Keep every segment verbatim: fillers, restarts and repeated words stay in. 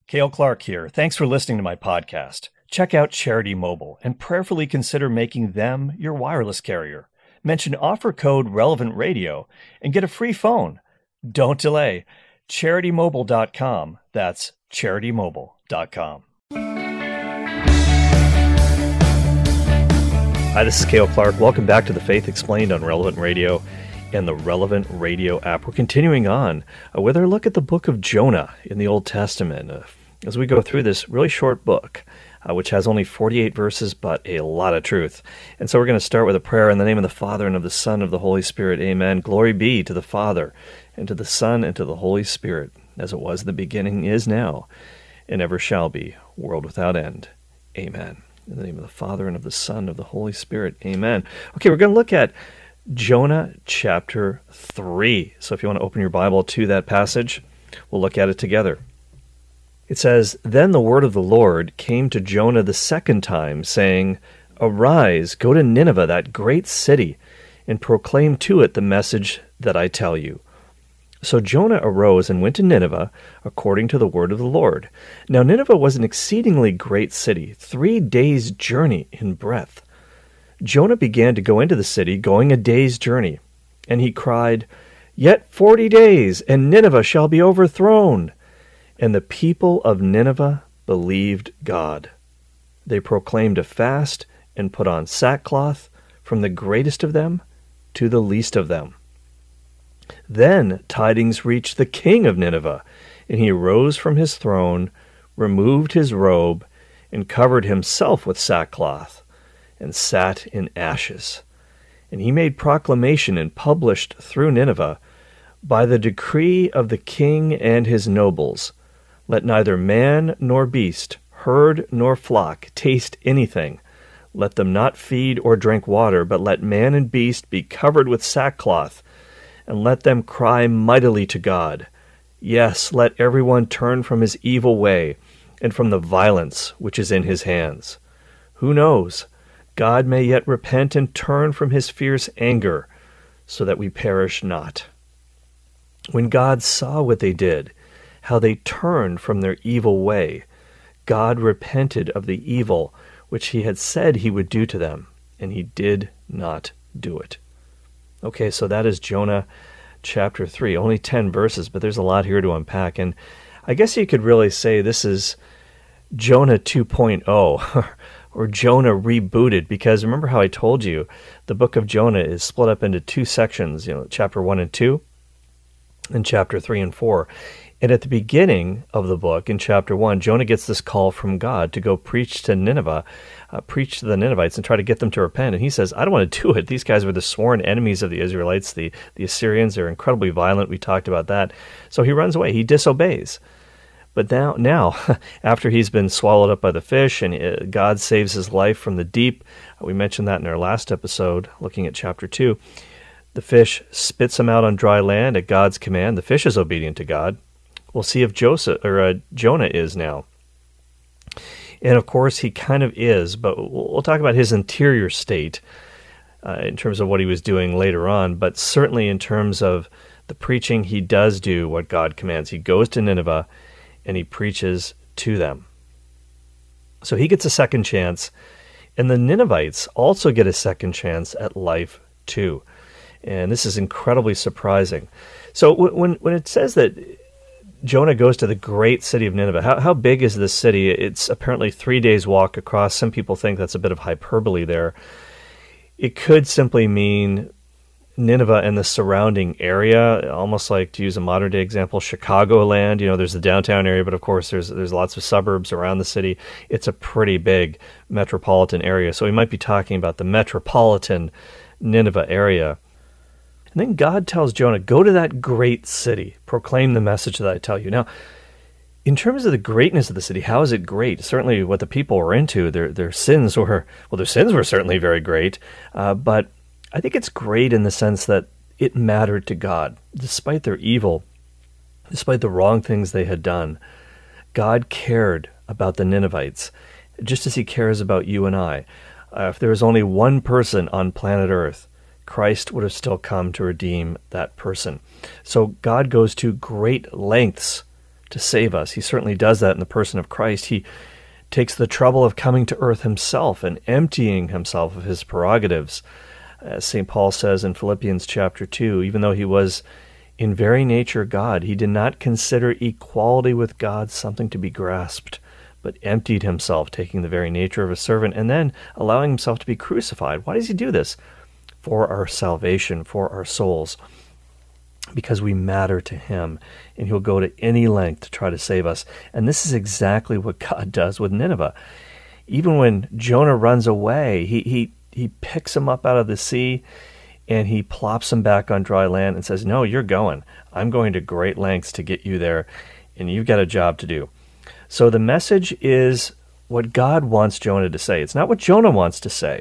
Cale Clark here. Thanks for listening to my podcast. Check out Charity Mobile and prayerfully consider making them your wireless carrier. Mention offer code Relevant Radio and get a free phone. Don't delay. charity mobile dot com. That's charity mobile dot com. Hi, this is Cale Clark. Welcome back to The Faith Explained on Relevant Radio and the Relevant Radio app. We're continuing on uh, with our look at the book of Jonah in the Old Testament uh, as we go through this really short book, uh, which has only forty-eight verses, but a lot of truth. And so we're going to start with a prayer in the name of the Father, and of the Son, and of the Holy Spirit. Amen. Glory be to the Father, and to the Son, and to the Holy Spirit, as it was in the beginning, is now, and ever shall be, world without end. Amen. In the name of the Father, and of the Son, and of the Holy Spirit. Amen. Okay, we're going to look at Jonah chapter three. So if you want to open your Bible to that passage, we'll look at it together. It says, "Then the word of the Lord came to Jonah the second time, saying, Arise, go to Nineveh, that great city, and proclaim to it the message that I tell you. So Jonah arose and went to Nineveh, according to the word of the Lord. Now Nineveh was an exceedingly great city, three days' journey in breadth. Jonah began to go into the city, going a day's journey. And he cried, Yet forty days, and Nineveh shall be overthrown. And the people of Nineveh believed God. They proclaimed a fast and put on sackcloth, from the greatest of them to the least of them. Then tidings reached the king of Nineveh, and he rose from his throne, removed his robe, and covered himself with sackcloth, and sat in ashes. And he made proclamation and published through Nineveh, By the decree of the king and his nobles, let neither man nor beast, herd nor flock taste anything. Let them not feed or drink water, but let man and beast be covered with sackcloth, and let them cry mightily to God. Yes, let everyone turn from his evil way, and from the violence which is in his hands. Who knows? God may yet repent and turn from his fierce anger, so that we perish not. When God saw what they did, how they turned from their evil way, God repented of the evil which he had said he would do to them, and he did not do it." Okay, so that is Jonah chapter three. Only ten verses, but there's a lot here to unpack. And I guess you could really say this is Jonah two point oh, or Jonah rebooted, because remember how I told you the book of Jonah is split up into two sections, you know, chapter one and two, and chapter three and four. And at the beginning of the book, in chapter one, Jonah gets this call from God to go preach to Nineveh, uh, preach to the Ninevites and try to get them to repent. And he says, I don't want to do it. These guys were the sworn enemies of the Israelites. The, the Assyrians, they're incredibly violent. We talked about that. So he runs away. He disobeys. But now, now after he's been swallowed up by the fish and God saves his life from the deep, we mentioned that in our last episode, looking at chapter two, the fish spits him out on dry land at God's command. The fish is obedient to God. We'll see if Joseph or uh, Jonah is now. And of course, he kind of is, but we'll talk about his interior state uh, in terms of what he was doing later on. But certainly in terms of the preaching, he does do what God commands. He goes to Nineveh and he preaches to them. So he gets a second chance, and the Ninevites also get a second chance at life too. And this is incredibly surprising. So when when it says that Jonah goes to the great city of Nineveh, how, how big is this city? It's apparently three days' walk across. Some people think that's a bit of hyperbole there. It could simply mean Nineveh and the surrounding area, almost like, to use a modern-day example, Chicagoland. You know, there's the downtown area, but of course there's there's lots of suburbs around the city. It's a pretty big metropolitan area. So we might be talking about the metropolitan Nineveh area. And then God tells Jonah, go to that great city, proclaim the message that I tell you. Now, in terms of the greatness of the city, how is it great? Certainly what the people were into, their their sins were, well, their sins were certainly very great, uh, but I think it's great in the sense that it mattered to God. Despite their evil, despite the wrong things they had done, God cared about the Ninevites, just as he cares about you and I. Uh, if there was only one person on planet Earth, Christ would have still come to redeem that person. So God goes to great lengths to save us. He certainly does that in the person of Christ. He takes the trouble of coming to earth himself and emptying himself of his prerogatives. As Saint Paul says in Philippians chapter two, even though he was in very nature God, he did not consider equality with God something to be grasped, but emptied himself, taking the very nature of a servant, and then allowing himself to be crucified. Why does he do this? For our salvation, for our souls, because we matter to him, and he'll go to any length to try to save us. And this is exactly what God does with Nineveh. Even when Jonah runs away, he he he picks him up out of the sea, and he plops him back on dry land and says, no, you're going. I'm going to great lengths to get you there, and you've got a job to do. So the message is what God wants Jonah to say. It's not what Jonah wants to say,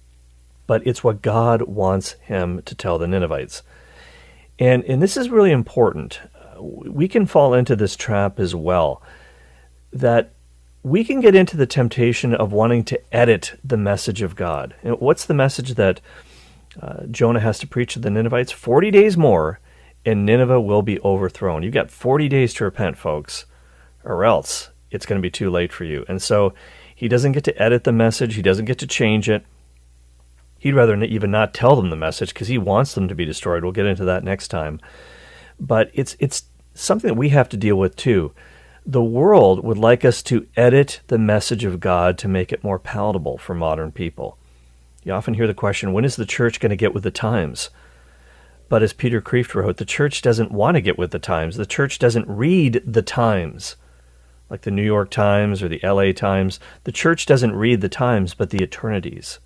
but it's what God wants him to tell the Ninevites. And and this is really important. We can fall into this trap as well, that we can get into the temptation of wanting to edit the message of God. And what's the message that uh, Jonah has to preach to the Ninevites? forty days more, and Nineveh will be overthrown. You've got forty days to repent, folks, or else it's going to be too late for you. And so he doesn't get to edit the message. He doesn't get to change it. He'd rather even not tell them the message because he wants them to be destroyed. We'll get into that next time. But it's it's something that we have to deal with too. The world would like us to edit the message of God to make it more palatable for modern people. You often hear the question, when is the church going to get with the times? But as Peter Kreeft wrote, the church doesn't want to get with the times. The church doesn't read the times, like the New York Times or the L A Times. The church doesn't read the times, but the eternities.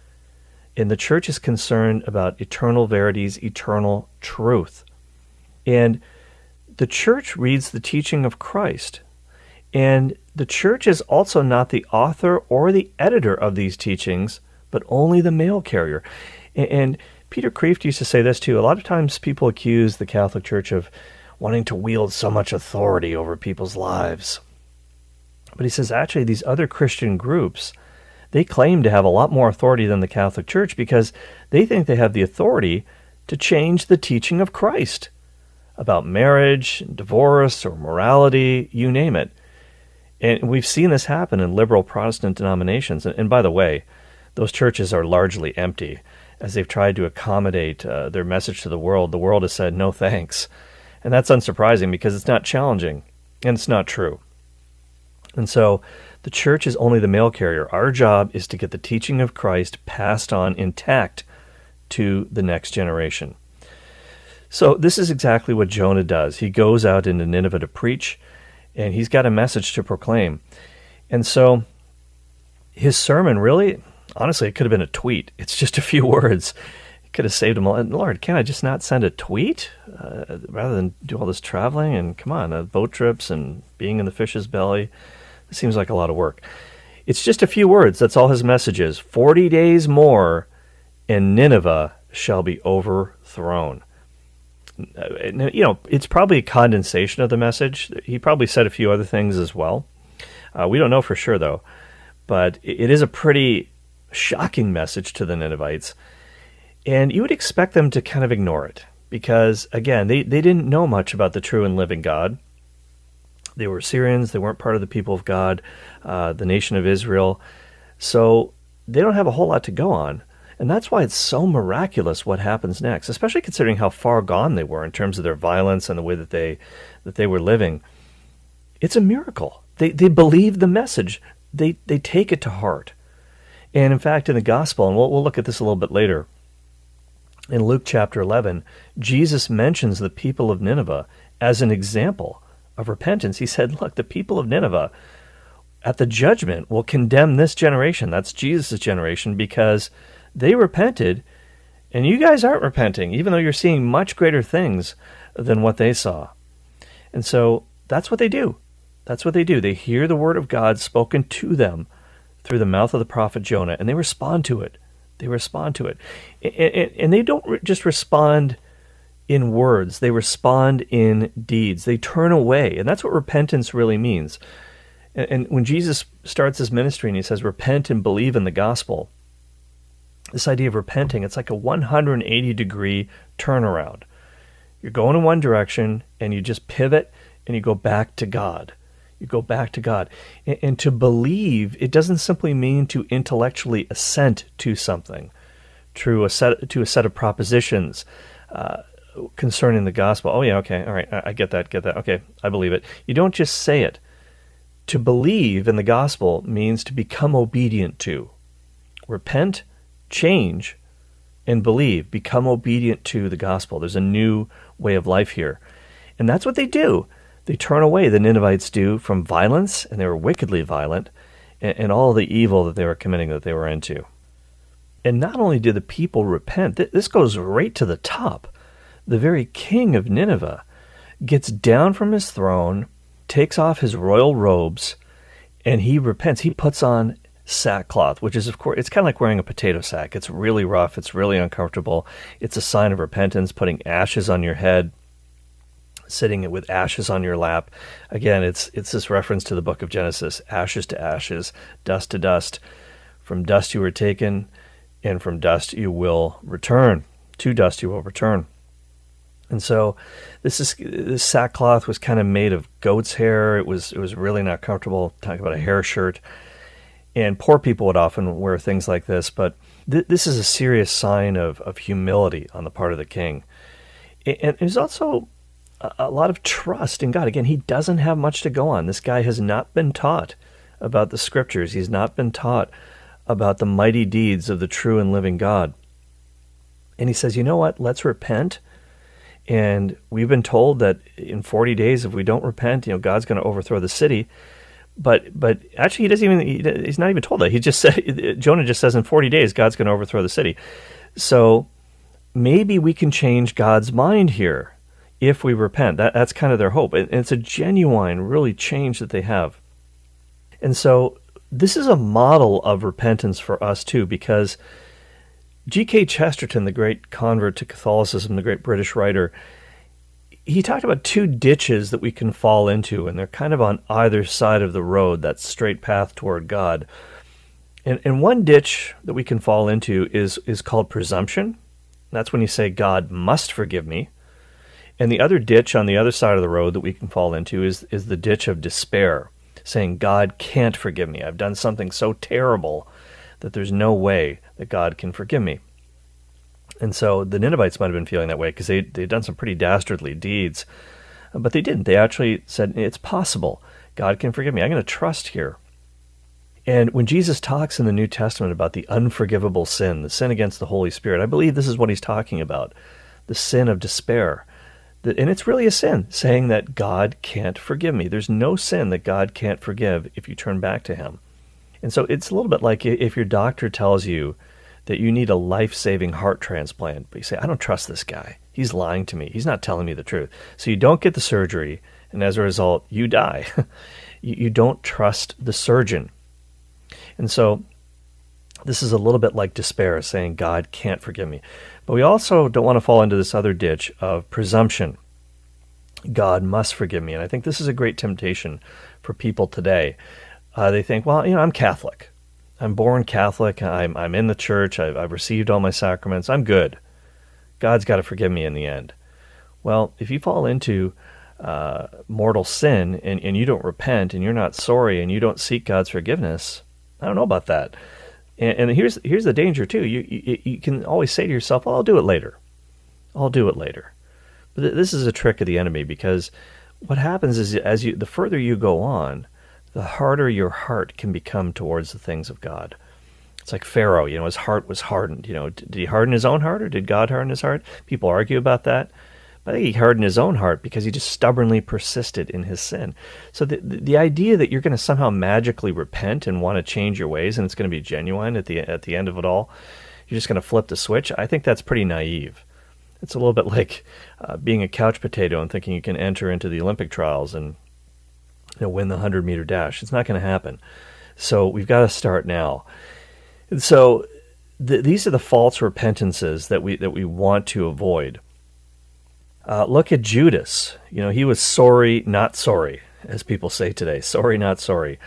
And the church is concerned about eternal verities, eternal truth. And the church reads the teaching of Christ. And the church is also not the author or the editor of these teachings, but only the mail carrier. And Peter Kreeft used to say this too. A lot of times people accuse the Catholic Church of wanting to wield so much authority over people's lives. But he says, actually, these other Christian groups, they claim to have a lot more authority than the Catholic Church because they think they have the authority to change the teaching of Christ about marriage, divorce, or morality, you name it. And we've seen this happen in liberal Protestant denominations. And by the way, those churches are largely empty. As they've tried to accommodate uh, their message to the world, the world has said, no thanks. And that's unsurprising because it's not challenging, and it's not true. And so the church is only the mail carrier. Our job is to get the teaching of Christ passed on intact to the next generation. So this is exactly what Jonah does. He goes out into Nineveh to preach, and he's got a message to proclaim. And so his sermon really, honestly, it could have been a tweet. It's just a few words. It could have saved him all. Lord, can I just not send a tweet uh, rather than do all this traveling? And come on, uh, boat trips and being in the fish's belly. It seems like a lot of work. It's just a few words. That's all his message is. Forty days more, and Nineveh shall be overthrown. You know, it's probably a condensation of the message. He probably said a few other things as well. Uh, we don't know for sure, though. But it is a pretty shocking message to the Ninevites. And you would expect them to kind of ignore it. Because, again, they, they didn't know much about the true and living God. They were Syrians. They weren't part of the people of God, uh, the nation of Israel. So they don't have a whole lot to go on. And that's why it's so miraculous what happens next, especially considering how far gone they were in terms of their violence and the way that they that they were living. It's a miracle. They they believe the message. They they take it to heart. And in fact, in the gospel, and we'll we'll look at this a little bit later, in Luke chapter eleven, Jesus mentions the people of Nineveh as an example of repentance. He said, look, the people of Nineveh at the judgment will condemn this generation. That's Jesus' generation, because they repented, and you guys aren't repenting, even though you're seeing much greater things than what they saw. And so that's what they do. That's what they do. They hear the word of God spoken to them through the mouth of the prophet Jonah, and they respond to it. They respond to it. And, and they don't just respond in words. They respond in deeds. They turn away, and that's what repentance really means. And, and when Jesus starts his ministry and he says, repent and believe in the gospel, this idea of repenting, it's like a one hundred eighty degree turnaround. You're going in one direction, and you just pivot, and you go back to God. You go back to God. And, and to believe, it doesn't simply mean to intellectually assent to something, to a set, to a set of propositions uh, concerning the gospel. Oh, yeah, okay, all right, I, I get that, get that. Okay, I believe it. You don't just say it. To believe in the gospel means to become obedient to. Repent, change, and believe. Become obedient to the gospel. There's a new way of life here. And that's what they do. They turn away, the Ninevites do, from violence, and they were wickedly violent, and, and all the evil that they were committing, that they were into. And not only did the people repent, th- this goes right to the top. The very king of Nineveh gets down from his throne, takes off his royal robes, and he repents. He puts on sackcloth, which is, of course, it's kind of like wearing a potato sack. It's really rough. It's really uncomfortable. It's a sign of repentance, putting ashes on your head, sitting with ashes on your lap. Again, it's it's this reference to the book of Genesis, ashes to ashes, dust to dust. From dust you were taken, and from dust you will return. To dust you will return. And so this is this sackcloth was kind of made of goat's hair. It was it was really not comfortable. Talking about a hair shirt. And poor people would often wear things like this, but th- this is a serious sign of, of humility on the part of the king. And there's also a lot of trust in God. Again, he doesn't have much to go on. This guy has not been taught about the scriptures. He's not been taught about the mighty deeds of the true and living God. And he says, you know what? Let's repent. And we've been told that in forty days, if we don't repent, you know, God's going to overthrow the city. But but actually, he doesn't even. He's not even told that. He just said, Jonah just says, in forty days, God's going to overthrow the city. So maybe we can change God's mind here if we repent. That that's kind of their hope. And it's a genuine, really change that they have. And so this is a model of repentance for us too, because G K Chesterton, the great convert to Catholicism, the great British writer, he talked about two ditches that we can fall into, and they're kind of on either side of the road, that straight path toward God. And, and one ditch that we can fall into is, is called presumption. That's when you say, God must forgive me. And the other ditch on the other side of the road that we can fall into is, is the ditch of despair, saying, God can't forgive me. I've done something so terrible that there's no way that God can forgive me. And so the Ninevites might have been feeling that way because they, they'd done some pretty dastardly deeds. But they didn't. They actually said, it's possible. God can forgive me. I'm going to trust here. And when Jesus talks in the New Testament about the unforgivable sin, the sin against the Holy Spirit, I believe this is what he's talking about, the sin of despair. And it's really a sin, saying that God can't forgive me. There's no sin that God can't forgive if you turn back to him. And so it's a little bit like if your doctor tells you that you need a life-saving heart transplant, but you say, I don't trust this guy. He's lying to me. He's not telling me the truth. So you don't get the surgery, and as a result, you die. you, you don't trust the surgeon. And so this is a little bit like despair, saying God can't forgive me. But we also don't want to fall into this other ditch of presumption. God must forgive me. And I think this is a great temptation for people today. Uh, they think, well, you know, I'm Catholic. I'm born Catholic. I'm I'm in the church. I've, I've received all my sacraments. I'm good. God's got to forgive me in the end. Well, if you fall into uh, mortal sin and, and you don't repent and you're not sorry and you don't seek God's forgiveness, I don't know about that. And, and here's here's the danger too. You, you you can always say to yourself, well, I'll do it later. I'll do it later. But th- this is a trick of the enemy, because what happens is as you the further you go on, the harder your heart can become towards the things of God. It's like Pharaoh, you know, his heart was hardened. You know, did he harden his own heart or did God harden his heart? People argue about that. But I think he hardened his own heart because he just stubbornly persisted in his sin. So the the, the idea that you're going to somehow magically repent and want to change your ways and it's going to be genuine at the at the end of it all, you're just going to flip the switch, I think that's pretty naive. It's a little bit like uh, being a couch potato and thinking you can enter into the Olympic trials and you know, win the hundred-meter dash. It's not going to happen. So we've got to start now. And so th- these are the false repentances that we that we want to avoid. Uh, look at Judas. You know, he was sorry, not sorry, as people say today. Sorry, not sorry.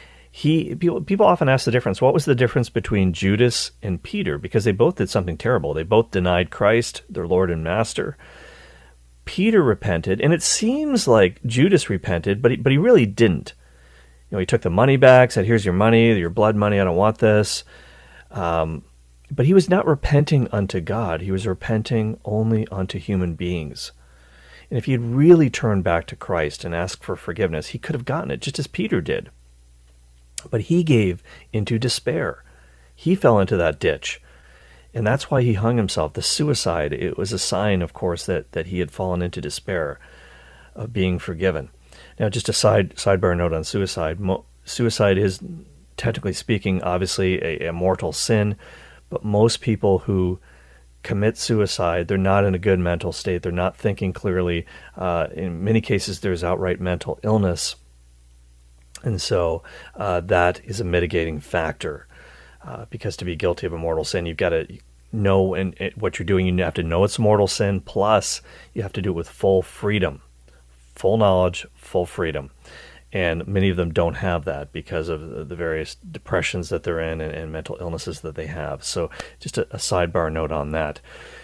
He people, people often ask the difference. What was the difference between Judas and Peter? Because they both did something terrible. They both denied Christ, their Lord and Master. Peter repented, and it seems like Judas repented, but he, but he really didn't. You know, he took the money back, said, "Here's your money, your blood money. I don't want this." Um, but he was not repenting unto God. He was repenting only unto human beings. And if he had really turned back to Christ and asked for forgiveness, he could have gotten it, just as Peter did. But he gave into despair. He fell into that ditch. And that's why he hung himself. The suicide, it was a sign, of course, that, that he had fallen into despair of being forgiven. Now, just a side sidebar note on suicide. Mo- suicide is, technically speaking, obviously a, a mortal sin, but most people who commit suicide, they're not in a good mental state. They're not thinking clearly. Uh, in many cases, there's outright mental illness. And so uh, that is a mitigating factor. Uh, because to be guilty of a mortal sin, you've got to know and, and what you're doing. You have to know it's a mortal sin, plus you have to do it with full freedom, full knowledge, full freedom. And many of them don't have that because of the various depressions that they're in and, and mental illnesses that they have. So just a, a sidebar note on that.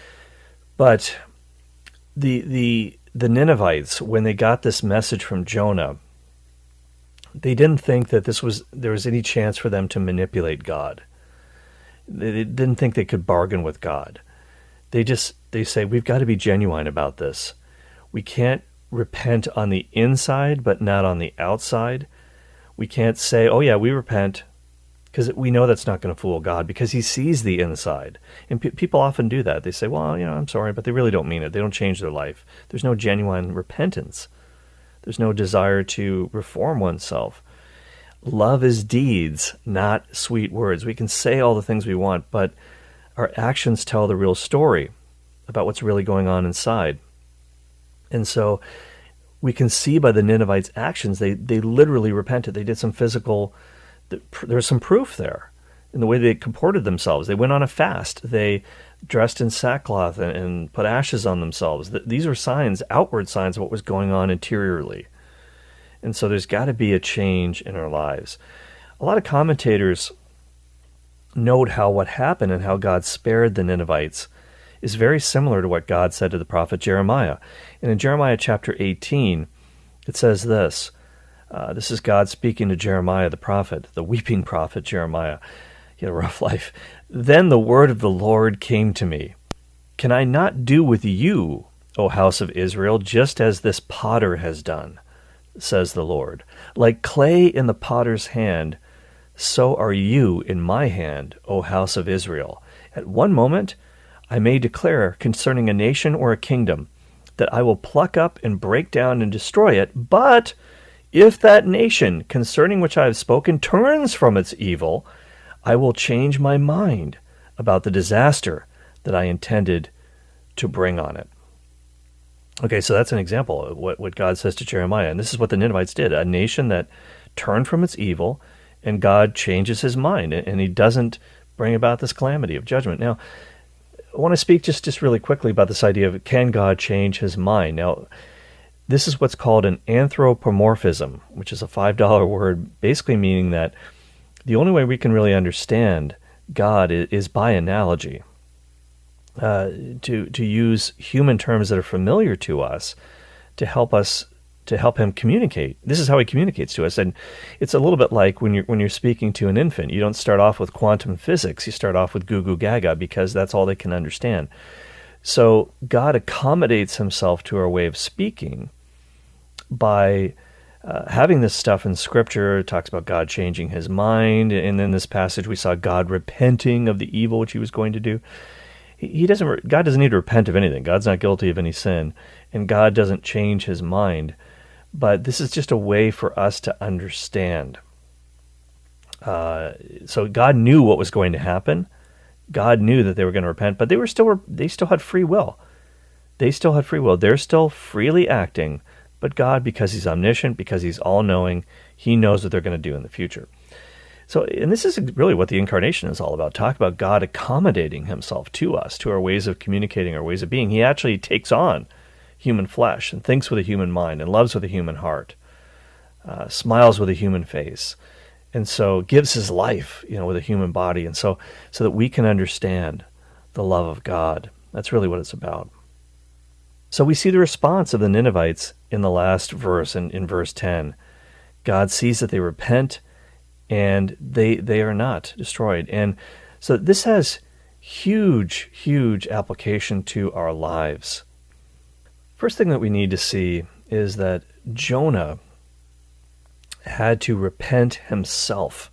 But the the the Ninevites, when they got this message from Jonah, they didn't think that this was there was any chance for them to manipulate God. They didn't think they could bargain with God. They just, they say, we've got to be genuine about this. We can't repent on the inside, but not on the outside. We can't say, oh yeah, we repent, because we know that's not going to fool God, because he sees the inside. And pe- people often do that. They say, well, you know, I'm sorry, but they really don't mean it. They don't change their life. There's no genuine repentance. There's no desire to reform oneself. Love is deeds, not sweet words. We can say all the things we want, but our actions tell the real story about what's really going on inside. And so we can see by the Ninevites' actions, they, they literally repented. They did some physical, there's some proof there in the way they comported themselves. They went on a fast. They dressed in sackcloth and, and put ashes on themselves. These are signs, outward signs of what was going on interiorly. And so there's got to be a change in our lives. A lot of commentators note how what happened and how God spared the Ninevites is very similar to what God said to the prophet Jeremiah. And in Jeremiah chapter eighteen, it says this. Uh, this is God speaking to Jeremiah the prophet, the weeping prophet Jeremiah. He had a rough life. Then the word of the Lord came to me. Can I not do with you, O house of Israel, just as this potter has done? Says the Lord. Like clay in the potter's hand, so are you in my hand, O house of Israel. At one moment I may declare concerning a nation or a kingdom that I will pluck up and break down and destroy it, but if that nation concerning which I have spoken turns from its evil, I will change my mind about the disaster that I intended to bring on it. Okay, so that's an example of what, what God says to Jeremiah. And this is what the Ninevites did, a nation that turned from its evil, and God changes his mind, and he doesn't bring about this calamity of judgment. Now, I want to speak just, just really quickly about this idea of, can God change his mind? Now, this is what's called an anthropomorphism, which is a five dollar word, basically meaning that the only way we can really understand God is, is by analogy. Uh, to to use human terms that are familiar to us to help us to help him communicate. This is how he communicates to us, and it's a little bit like when you're when you're speaking to an infant. You don't start off with quantum physics. You start off with goo goo gaga, because that's all they can understand. So God accommodates himself to our way of speaking by uh, having this stuff in Scripture. It talks about God changing his mind, and in this passage we saw God repenting of the evil which he was going to do. He doesn't. God doesn't need to repent of anything. God's not guilty of any sin, and God doesn't change his mind. But this is just a way for us to understand. Uh, so God knew what was going to happen. God knew that they were going to repent, but they were still they still had free will. They still had free will. They're still freely acting, but God, because he's omniscient, because he's all-knowing, he knows what they're going to do in the future. So, and this is really what the incarnation is all about. Talk about God accommodating himself to us, to our ways of communicating, our ways of being. He actually takes on human flesh and thinks with a human mind and loves with a human heart, uh, smiles with a human face, and so gives his life, you know, with a human body, and so so that we can understand the love of God. That's really what it's about. So we see the response of the Ninevites in the last verse, in, in verse ten. God sees that they repent, and they they are not destroyed. And so this has huge, huge application to our lives. First thing that we need to see is that Jonah had to repent himself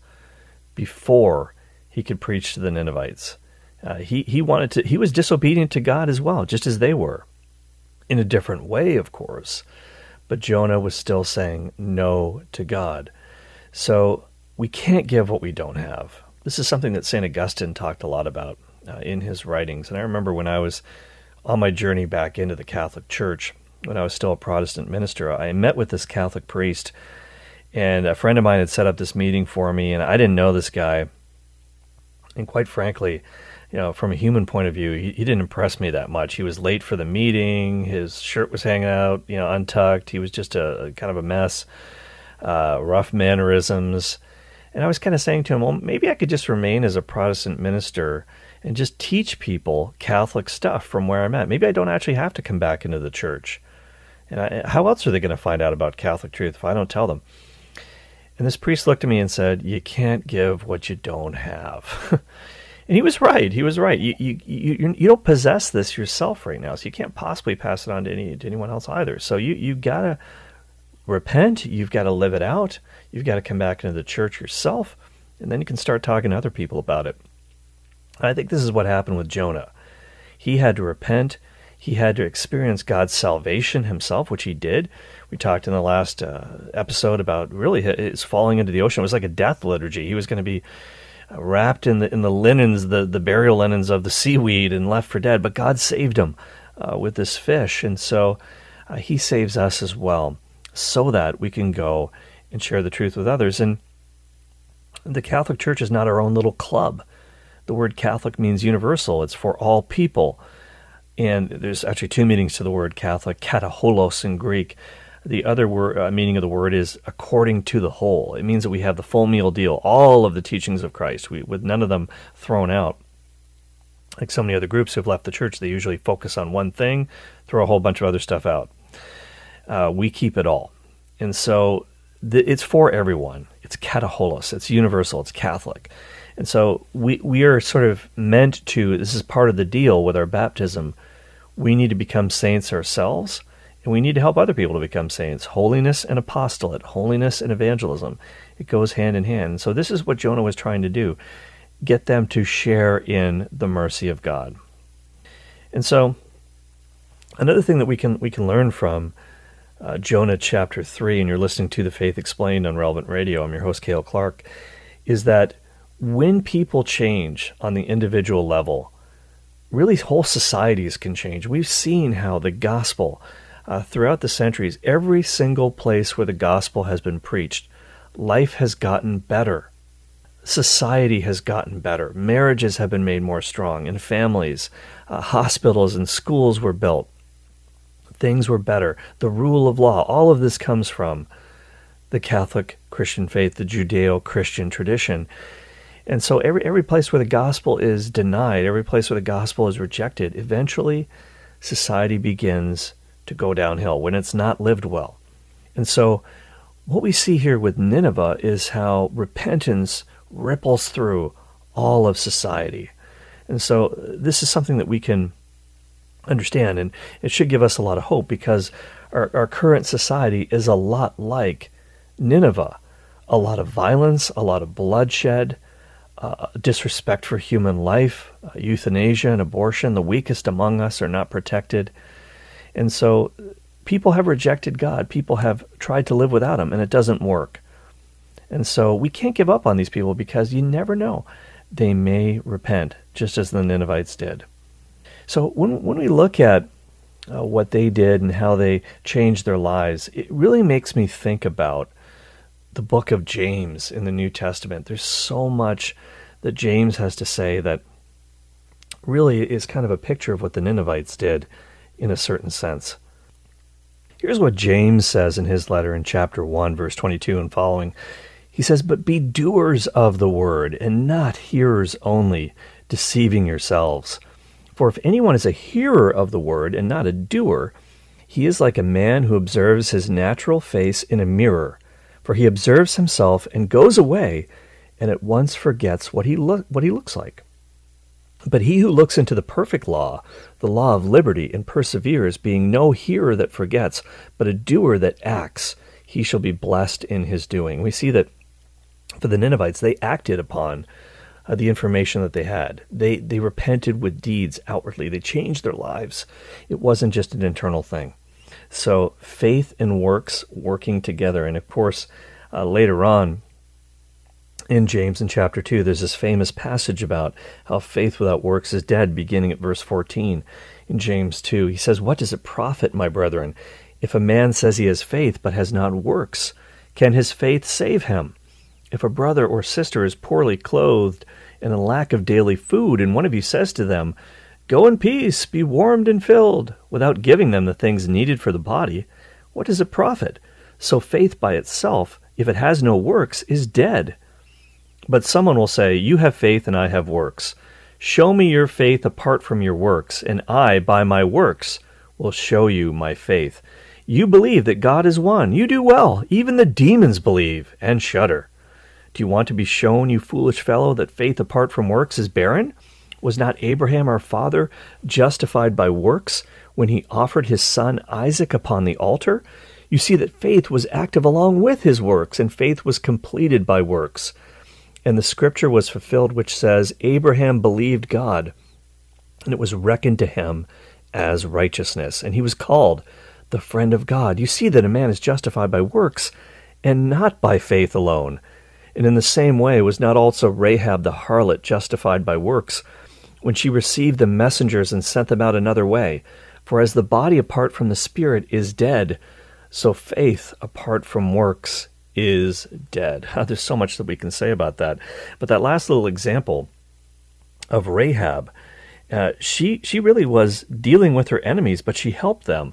before he could preach to the Ninevites. Uh, he he wanted to. He was disobedient to God as well, just as they were, in a different way, of course. But Jonah was still saying no to God. So we can't give what we don't have. This is something that Saint Augustine talked a lot about uh, in his writings. And I remember when I was on my journey back into the Catholic Church, when I was still a Protestant minister, I met with this Catholic priest, and a friend of mine had set up this meeting for me, and I didn't know this guy. And quite frankly, you know, from a human point of view, he, he didn't impress me that much. He was late for the meeting. His shirt was hanging out, you know, untucked. He was just a, a kind of a mess, uh, rough mannerisms. And I was kind of saying to him, well, maybe I could just remain as a Protestant minister and just teach people Catholic stuff from where I'm at. Maybe I don't actually have to come back into the church. And I, how else are they going to find out about Catholic truth if I don't tell them? And this priest looked at me and said, you can't give what you don't have. And he was right. He was right. You, you you you don't possess this yourself right now, so you can't possibly pass it on to any to anyone else either. So you you gotta repent. You've got to live it out. You've got to come back into the church yourself, and then you can start talking to other people about it. I think this is what happened with Jonah. He had to repent. He had to experience God's salvation himself, which he did. We talked in the last uh, episode about really his falling into the ocean. It was like a death liturgy. He was going to be wrapped in the in the linens, the, the burial linens of the seaweed, and left for dead. But God saved him uh, with this fish. And so uh, he saves us as well, so that we can go and share the truth with others. And the Catholic Church is not our own little club. The word Catholic means universal. It's for all people. And there's actually two meanings to the word Catholic, kataholos in Greek. The other word, uh, meaning of the word is according to the whole. It means that we have the full meal deal, all of the teachings of Christ, we, with none of them thrown out. Like so many other groups who have left the church, they usually focus on one thing, throw a whole bunch of other stuff out. Uh, we keep it all. And so th- it's for everyone. It's kataholos. It's universal. It's Catholic. And so we, we are sort of meant to, this is part of the deal with our baptism, we need to become saints ourselves. And we need to help other people to become saints. Holiness and apostolate, holiness and evangelism. It goes hand in hand. So this is what Jonah was trying to do. Get them to share in the mercy of God. And so another thing that we can we can learn from uh, Jonah chapter three, and you're listening to The Faith Explained on Relevant Radio, I'm your host, Cale Clark, is that when people change on the individual level, really whole societies can change. We've seen how the gospel Uh, throughout the centuries, every single place where the gospel has been preached, life has gotten better. Society has gotten better. Marriages have been made more strong, and families, uh, hospitals and schools were built. Things were better. The rule of law, all of this comes from the Catholic Christian faith, the Judeo-Christian tradition. And so every every place where the gospel is denied, every place where the gospel is rejected, eventually society begins to go downhill when it's not lived well. And so what we see here with Nineveh is how repentance ripples through all of society. And so this is something that we can understand, and it should give us a lot of hope, because our, our current society is a lot like Nineveh. A lot of violence, a lot of bloodshed, uh, disrespect for human life, uh, euthanasia and abortion. The weakest among us are not protected. And so people have rejected God. People have tried to live without him, and it doesn't work. And so we can't give up on these people, because you never know. They may repent, just as the Ninevites did. So when when we look at uh, what they did and how they changed their lives, it really makes me think about the book of James in the New Testament. There's so much that James has to say that really is kind of a picture of what the Ninevites did in a certain sense. Here's what James says in his letter in chapter one, verse twenty-two and following. He says, "But be doers of the word, and not hearers only, deceiving yourselves. For if anyone is a hearer of the word and not a doer, He is like a man who observes his natural face in a mirror, for he observes himself and goes away and at once forgets what he lo- what he looks like. But he who looks into the perfect law, the law of liberty, and perseveres, being no hearer that forgets, but a doer that acts, he shall be blessed in his doing. We see that for the Ninevites, they acted upon uh, the information that they had. They they repented with deeds outwardly. They changed their lives. It wasn't just an internal thing. So faith and works working together. And of course, uh, later on in James in chapter two, there's this famous passage about how faith without works is dead, beginning at verse fourteen in James two. He says, "What does it profit, my brethren, if a man says he has faith but has not works? Can his faith save him? If a brother or sister is poorly clothed and in lack of daily food, and one of you says to them, 'Go in peace, be warmed and filled,' without giving them the things needed for the body, what does it profit? So faith by itself, if it has no works, is dead. But someone will say, 'You have faith and I have works. Show me your faith apart from your works, and I, by my works, will show you my faith. You believe that God is one. You do well. Even the demons believe and shudder. Do you want to be shown, you foolish fellow, that faith apart from works is barren? Was not Abraham our father justified by works when he offered his son Isaac upon the altar? You see that faith was active along with his works, and faith was completed by works. And the scripture was fulfilled which says, Abraham believed God, and it was reckoned to him as righteousness, and he was called the friend of God. You see that a man is justified by works, and not by faith alone. And in the same way was not also Rahab the harlot justified by works, when she received the messengers and sent them out another way? For as the body apart from the spirit is dead, so faith apart from works is dead." There's so much that we can say about that. But that last little example of Rahab, uh, she she really was dealing with her enemies, but she helped them.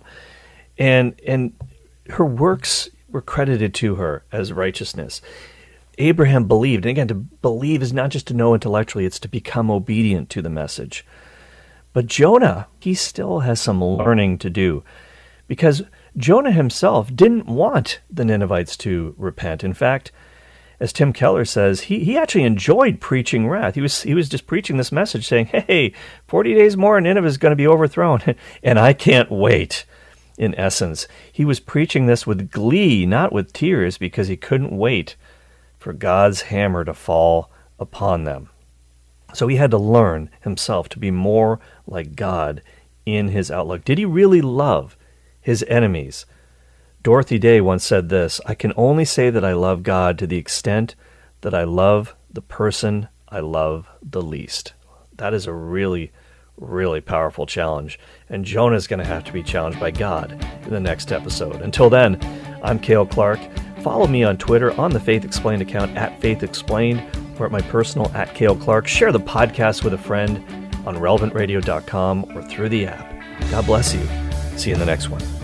And and her works were credited to her as righteousness. Abraham believed, and again, to believe is not just to know intellectually, it's to become obedient to the message. But Jonah, he still has some learning to do, because Jonah himself didn't want the Ninevites to repent. In fact, as Tim Keller says, he, he actually enjoyed preaching wrath. He was he was just preaching this message saying, hey, forty days more and Nineveh is going to be overthrown, and I can't wait. In essence, he was preaching this with glee, not with tears, because he couldn't wait for God's hammer to fall upon them. So he had to learn himself to be more like God in his outlook. Did he really love his enemies? Dorothy Day once said this, "I can only say that I love God to the extent that I love the person I love the least." That is a really, really powerful challenge. And Jonah's going to have to be challenged by God in the next episode. Until then, I'm Cale Clark. Follow me on Twitter on the Faith Explained account at Faith Explained, or at my personal at Cale Clark. Share the podcast with a friend on relevant radio dot com or through the app. God bless you. See you in the next one.